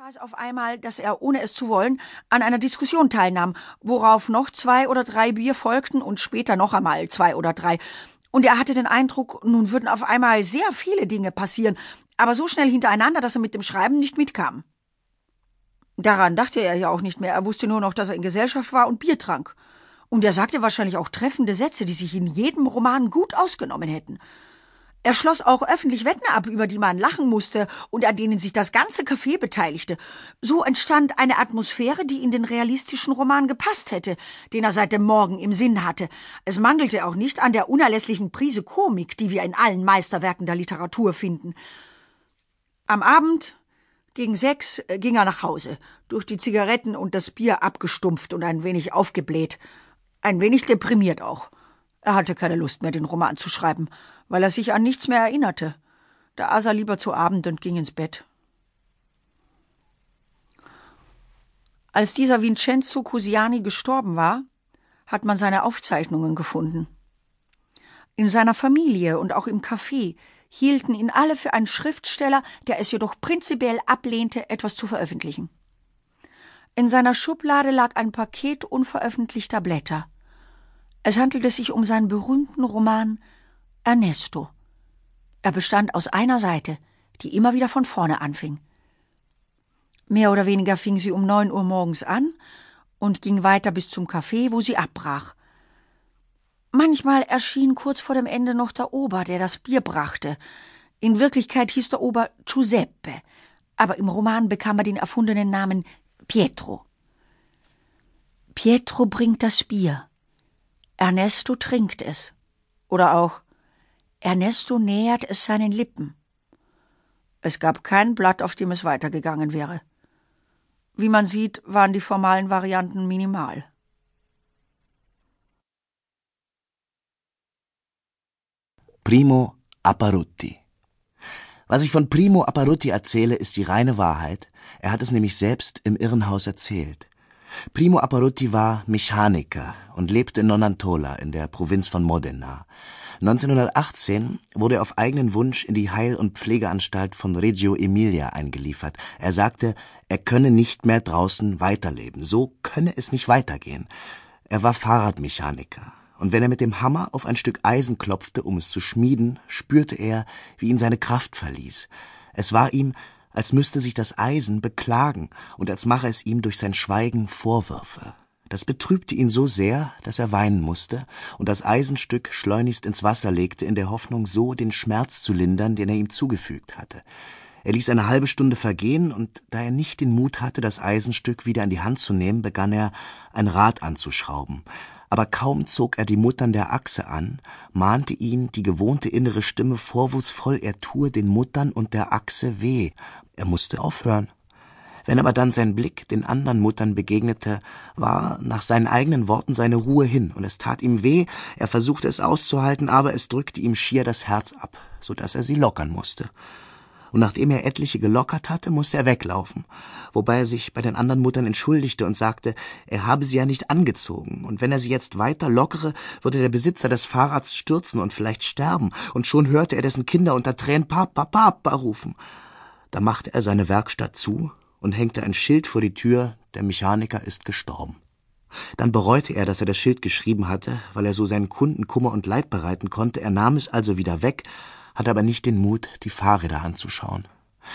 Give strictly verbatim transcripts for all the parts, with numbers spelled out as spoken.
geschah es auf einmal, dass er, ohne es zu wollen, an einer Diskussion teilnahm, worauf noch zwei oder drei Bier folgten und später noch einmal zwei oder drei. Und er hatte den Eindruck, nun würden auf einmal sehr viele Dinge passieren, aber so schnell hintereinander, dass er mit dem Schreiben nicht mitkam. Daran dachte er ja auch nicht mehr, er wusste nur noch, dass er in Gesellschaft war und Bier trank. Und er sagte wahrscheinlich auch treffende Sätze, die sich in jedem Roman gut ausgenommen hätten. Er schloss auch öffentlich Wetten ab, über die man lachen musste und an denen sich das ganze Café beteiligte. So entstand eine Atmosphäre, die in den realistischen Roman gepasst hätte, den er seit dem Morgen im Sinn hatte. Es mangelte auch nicht an der unerlässlichen Prise Komik, die wir in allen Meisterwerken der Literatur finden. Am Abend, gegen sechs, ging er nach Hause, durch die Zigaretten und das Bier abgestumpft und ein wenig aufgebläht. Ein wenig deprimiert auch. Er hatte keine Lust mehr, den Roman zu schreiben, weil er sich an nichts mehr erinnerte. Da aß er lieber zu Abend und ging ins Bett. Als dieser Vincenzo Cusiani gestorben war, hat man seine Aufzeichnungen gefunden. In seiner Familie und auch im Café hielten ihn alle für einen Schriftsteller, der es jedoch prinzipiell ablehnte, etwas zu veröffentlichen. In seiner Schublade lag ein Paket unveröffentlichter Blätter. Es handelte sich um seinen berühmten Roman Ernesto. Er bestand aus einer Seite, die immer wieder von vorne anfing. Mehr oder weniger fing sie um neun Uhr morgens an und ging weiter bis zum Café, wo sie abbrach. Manchmal erschien kurz vor dem Ende noch der Ober, der das Bier brachte. In Wirklichkeit hieß der Ober Giuseppe, aber im Roman bekam er den erfundenen Namen Pietro. Pietro bringt das Bier. Ernesto trinkt es. Oder auch Ernesto nähert es seinen Lippen. Es gab kein Blatt, auf dem es weitergegangen wäre. Wie man sieht, waren die formalen Varianten minimal. Primo Apparutti. Was ich von Primo Apparutti erzähle, ist die reine Wahrheit. Er hat es nämlich selbst im Irrenhaus erzählt. Primo Apparutti war Mechaniker und lebte in Nonantola in der Provinz von Modena. neunzehnhundertachtzehn wurde er auf eigenen Wunsch in die Heil- und Pflegeanstalt von Reggio Emilia eingeliefert. Er sagte, er könne nicht mehr draußen weiterleben. So könne es nicht weitergehen. Er war Fahrradmechaniker. Und wenn er mit dem Hammer auf ein Stück Eisen klopfte, um es zu schmieden, spürte er, wie ihn seine Kraft verließ. Es war ihm, als müsste sich das Eisen beklagen und als mache es ihm durch sein Schweigen Vorwürfe. Das betrübte ihn so sehr, dass er weinen musste und das Eisenstück schleunigst ins Wasser legte, in der Hoffnung, so den Schmerz zu lindern, den er ihm zugefügt hatte. Er ließ eine halbe Stunde vergehen, und da er nicht den Mut hatte, das Eisenstück wieder in die Hand zu nehmen, begann er, ein Rad anzuschrauben. Aber kaum zog er die Muttern der Achse an, mahnte ihn die gewohnte innere Stimme vorwurfsvoll, er tue den Muttern und der Achse weh. Er musste aufhören. Wenn aber dann sein Blick den anderen Muttern begegnete, war nach seinen eigenen Worten seine Ruhe hin, und es tat ihm weh, er versuchte es auszuhalten, aber es drückte ihm schier das Herz ab, so dass er sie lockern musste. Und nachdem er etliche gelockert hatte, musste er weglaufen, wobei er sich bei den anderen Muttern entschuldigte und sagte, er habe sie ja nicht angezogen, und wenn er sie jetzt weiter lockere, würde der Besitzer des Fahrrads stürzen und vielleicht sterben, und schon hörte er dessen Kinder unter Tränen Papa, Papa rufen. Da machte er seine Werkstatt zu und hängte ein Schild vor die Tür, der Mechaniker ist gestorben. Dann bereute er, dass er das Schild geschrieben hatte, weil er so seinen Kunden Kummer und Leid bereiten konnte. Er nahm es also wieder weg, hatte aber nicht den Mut, die Fahrräder anzuschauen.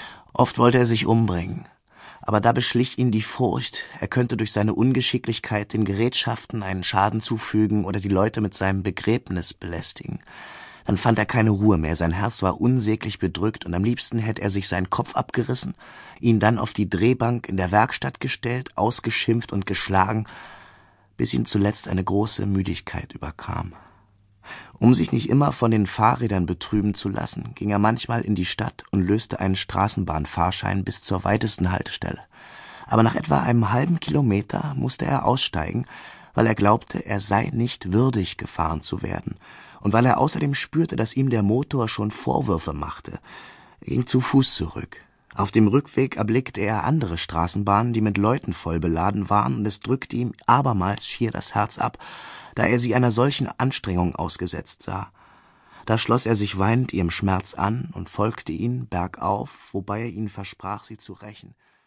Oft wollte er sich umbringen, aber da beschlich ihn die Furcht, er könnte durch seine Ungeschicklichkeit den Gerätschaften einen Schaden zufügen oder die Leute mit seinem Begräbnis belästigen. Dann fand er keine Ruhe mehr, sein Herz war unsäglich bedrückt, und am liebsten hätte er sich seinen Kopf abgerissen, ihn dann auf die Drehbank in der Werkstatt gestellt, ausgeschimpft und geschlagen, bis ihn zuletzt eine große Müdigkeit überkam. Um sich nicht immer von den Fahrrädern betrüben zu lassen, ging er manchmal in die Stadt und löste einen Straßenbahnfahrschein bis zur weitesten Haltestelle. Aber nach etwa einem halben Kilometer musste er aussteigen, weil er glaubte, er sei nicht würdig, gefahren zu werden, und weil er außerdem spürte, dass ihm der Motor schon Vorwürfe machte. Er ging zu Fuß zurück. Auf dem Rückweg erblickte er andere Straßenbahnen, die mit Leuten voll beladen waren, und es drückte ihm abermals schier das Herz ab, da er sie einer solchen Anstrengung ausgesetzt sah. Da schloss er sich weinend ihrem Schmerz an und folgte ihnen bergauf, wobei er ihnen versprach, sie zu rächen.